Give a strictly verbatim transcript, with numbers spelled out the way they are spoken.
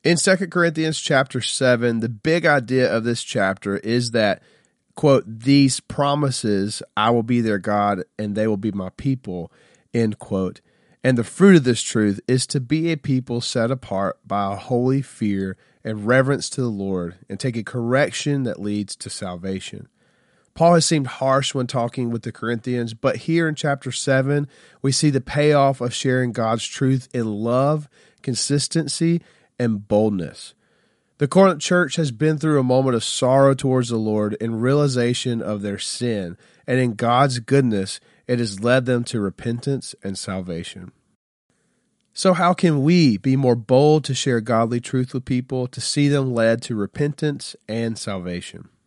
In Second Corinthians chapter seven, the big idea of this chapter is that, quote, these promises, I will be their God and they will be my people, end quote. And the fruit of this truth is to be a people set apart by a holy fear and reverence to the Lord and take a correction that leads to salvation. Paul has seemed harsh when talking with the Corinthians, but here in chapter seven, we see the payoff of sharing God's truth in love, consistency, and boldness. The Corinth church has been through a moment of sorrow towards the Lord in realization of their sin, and in God's goodness, it has led them to repentance and salvation. So how can we be more bold to share godly truth with people, to see them led to repentance and salvation?